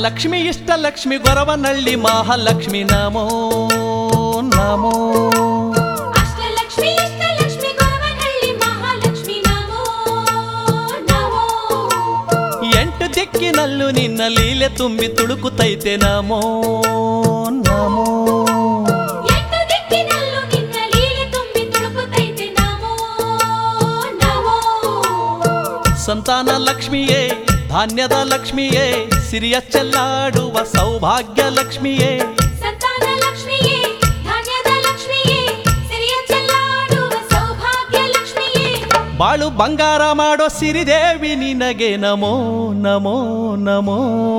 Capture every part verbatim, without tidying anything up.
ಅಷ್ಟಲಕ್ಷ್ಮಿ ಇಷ್ಟಲಕ್ಷ್ಮಿ ಗೊರವನಹಳ್ಳಿ ಮಹಾಲಕ್ಷ್ಮಿ ನಮೋ ನಮೋ ಅಷ್ಟಲಕ್ಷ್ಮಿ ಇಷ್ಟಲಕ್ಷ್ಮಿ ಗೊರವನಹಳ್ಳಿ ಮಹಾಲಕ್ಷ್ಮಿ ನಮೋ ನಮೋ ಎಂಟು ದಿಕ್ಕಿನಲ್ಲೂ ನಿನ್ನ ಲೀಲೆ ತುಂಬಿ ತುಳುಕುತ್ತೈತೆ ನಮೋ ನಮೋ ಎಂಟು ದಿಕ್ಕಿನಲ್ಲೂ ನಿನ್ನ ಲೀಲೆ ತುಂಬಿ ತುಳುಕುತ್ತೈತೆ ನಮೋ ನಮೋ ಸಂತಾನ ಲಕ್ಷ್ಮಿಯೇ ಧಾನ್ಯದ ಲಕ್ಷ್ಮಿಯೇ ಸಿರಿಯ ಚೆಲ್ಲಾಡುವ ಸೌಭಾಗ್ಯ ಲಕ್ಷ್ಮಿಯೇ ಸಂತಾನ ಲಕ್ಷ್ಮಿಯೇ ಧಾನ್ಯದ ಲಕ್ಷ್ಮಿಯೇ ಸಿರಿಯ ಚೆಲ್ಲಾಡುವ ಸೌಭಾಗ್ಯ ಲಕ್ಷ್ಮಿಯೇ ಬಾಳು ಬಂಗಾರ ಮಾಡೋ ಸಿರಿದೇವಿ ನಿನಗೆ ನಮೋ ನಮೋ ನಮೋ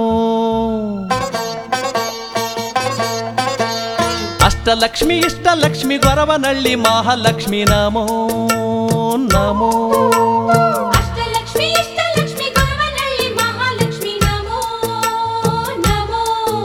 ಅಷ್ಟಲಕ್ಷ್ಮಿ ಇಷ್ಟಲಕ್ಷ್ಮಿ ಗೊರವನಹಳ್ಳಿ ಮಹಾಲಕ್ಷ್ಮಿ ನಮೋ ನಮೋ ಅಷ್ಟಲಕ್ಷ್ಮಿ ಇಷ್ಟಲಕ್ಷ್ಮಿ ಗೊರವನಹಳ್ಳಿ ಮಹಾಲಕ್ಷ್ಮಿ ನಮೋ ನಮೋ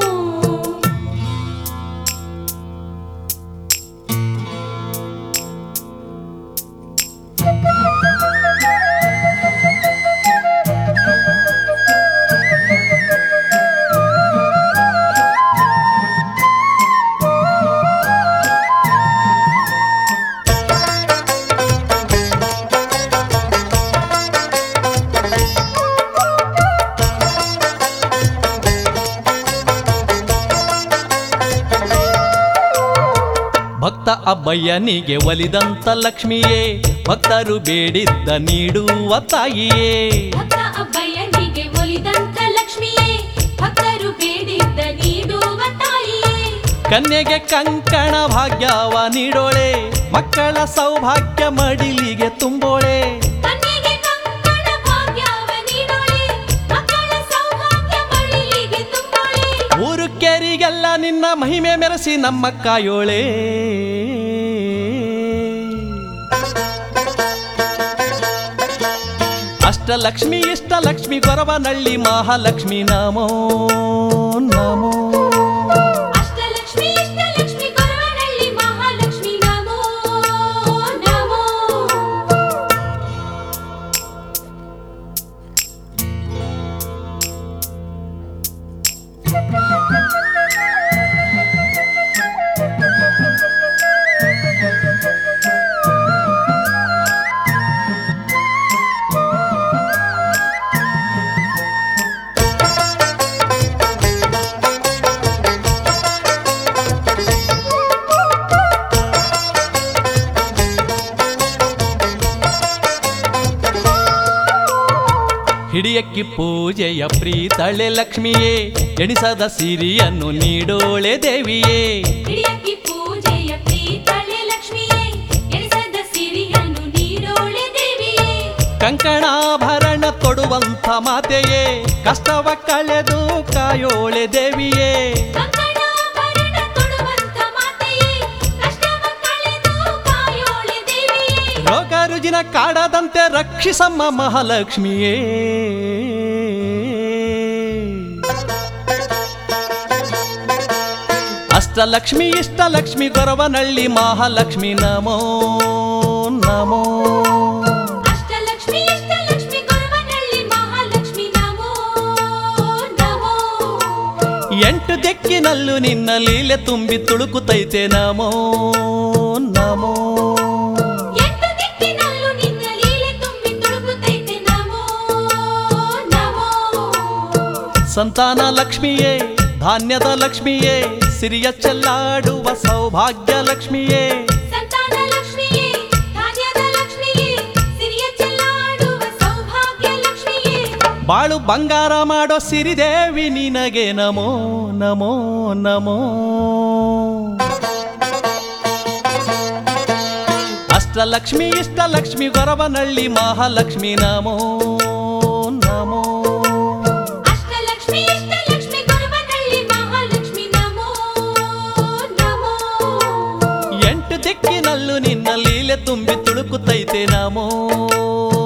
ಭಕ್ತ ಅಬ್ಬಯ್ಯನಿಗೆ ಒಲಿದಂತ ಲಕ್ಷ್ಮಿಯೇ ಭಕ್ತರು ಬೇಡಿದ್ದ ನೀಡುವ ತಾಯಿಯೇ ಭಕ್ತ ಅಬ್ಬಯ್ಯನಿಗೆ ಒಲಿದಂತ ಲಕ್ಷ್ಮಿಯೇ ಭಕ್ತರು ಬೇಡಿದ್ದ ನೀಡುವ ತಾಯಿಯೇ ಕನ್ಯೆಗೆ ಕಂಕಣ ಭಾಗ್ಯವ ನೀಡೋಳೆ ಮಕ್ಕಳ ಸೌಭಾಗ್ಯ ಮಡಿಲಿಗೆ ತುಂಬೋಳೆ ಕನ್ಯೆಗೆ ಕಂಕಣ ಭಾಗ್ಯವ ನೀಡೋಳೆ ಮಕ್ಕಳ ಸೌಭಾಗ್ಯ ಮಡಿಲಿಗೆ ತುಂಬೋಳೆ ಊರು ಕೇರಿಗೆಲ್ಲ ನಿನ್ನ ಮಹಿಮೆ ಮೆರೆಸಿ ನಮ್ಮ ಕಾಯೋಳೆ ಅಷ್ಟಲಕ್ಷ್ಮಿ ಇಷ್ಟಲಕ್ಷ್ಮಿ ಗೊರವನಹಳ್ಳಿ ಮಹಾಲಕ್ಷ್ಮಿ ನಮೋ ನಮೋ ಅಷ್ಟಲಕ್ಷ್ಮಿ ಇಷ್ಟಲಕ್ಷ್ಮಿ ಗೊರವನಹಳ್ಳಿ ಮಹಾಲಕ್ಷ್ಮಿ ನಮೋ ನಮೋ ಹಿಡಿಯಕ್ಕಿ ಪೂಜೆಯ ಪ್ರೀತಳೆ ಲಕ್ಷ್ಮಿಯೇ ಎಣಿಸದ ಸಿರಿಯನ್ನು ನೀಡೋಳೆ ದೇವಿಯೇ ಹಿಡಿಯಕ್ಕಿ ಪೂಜೆಯ ಪ್ರೀತಳೆ ಲಕ್ಷ್ಮಿಯೇ ಎಣಿಸದ ಸಿರಿಯನ್ನು ನೀಡೋಳೆ ದೇವಿಯೇ ಕಂಕಣಾಭರಣ ತೊಡುವಂಥ ಮಾತೆಯೇ ಕಷ್ಟವ ಕಳೆದು ಕಾಯೋಳೆ ದೇವಿಯೇ ಕಂಕಣಾಭರಣ ತೊಡುವಂತ ಮಾತೆಯೇ ಕಷ್ಟವ ಕಳೆದು ಕಾಯೋಳೆ ದೇವಿಯೇ ರೋಗ ರುಜಿನ ಕಾಡದಂತೆ ರಕ್ಷಿಸಮ್ಮ ಮಹಾಲಕ್ಷ್ಮಿಯೇ ಅಷ್ಟಲಕ್ಷ್ಮಿ ಇಷ್ಟಲಕ್ಷ್ಮಿ ಗೊರವನಹಳ್ಳಿ ಮಹಾಲಕ್ಷ್ಮಿ ನಮೋ ನಮೋ ಅಷ್ಟಲಕ್ಷ್ಮಿ ಇಷ್ಟಲಕ್ಷ್ಮಿ ಗೊರವನಹಳ್ಳಿ ಮಹಾಲಕ್ಷ್ಮಿ ನಮೋ ನಮೋ ಎಂಟು ದಿಕ್ಕಿನಲ್ಲೂ ನಿನ್ನ ಲೀಲೆ ತುಂಬಿ ತುಳುಕುತ್ತೈತೆ ನಮೋ ನಮೋ ಎಂಟು ದಿಕ್ಕಿನಲ್ಲೂ ನಿನ್ನ ಲೀಲೆ ತುಂಬಿ ತುಳುಕುತ್ತೈತೆ ನಮೋ ನಮೋ ಸಂತಾನ ಲಕ್ಷ್ಮಿಯೇ ಧಾನ್ಯದ ಲಕ್ಷ್ಮಿಯೇ ಸಿರಿಯ ಚೆಲ್ಲಾಡುವ ಸೌಭಾಗ್ಯ ಲಕ್ಷ್ಮಿಯೇ ಸಂತಾನ ಲಕ್ಷ್ಮಿಯೇ ಧಾನ್ಯದ ಲಕ್ಷ್ಮಿಯೇ ಸಿರಿಯ ಚೆಲ್ಲಾಡುವ ಸೌಭಾಗ್ಯ ಲಕ್ಷ್ಮಿಯೇ ಬಾಳು ಬಂಗಾರ ಮಾಡೋ ಸಿರಿದೇವಿ ನಿನಗೆ ನಮೋ ನಮೋ ನಮೋ ಅಷ್ಟಲಕ್ಷ್ಮಿ ಇಷ್ಟಲಕ್ಷ್ಮಿ ಗೊರವನಹಳ್ಳಿ ಮಹಾಲಕ್ಷ್ಮಿ ನಮೋ ನಮೋ ಅಷ್ಟಲಕ್ಷ್ಮಿ ಇಷ್ಟಲಕ್ಷ್ಮಿ ಗೊರವನಹಳ್ಳಿ ಮಹಾಲಕ್ಷ್ಮಿ ನಮೋ ನಮೋ ಎಂಟು ದಿಕ್ಕಿನಲ್ಲೂ ನಿನ್ನ ಲೀಲೆ ತುಂಬಿ ತುಳುಕುತ್ತೈತೆ ನಮೋ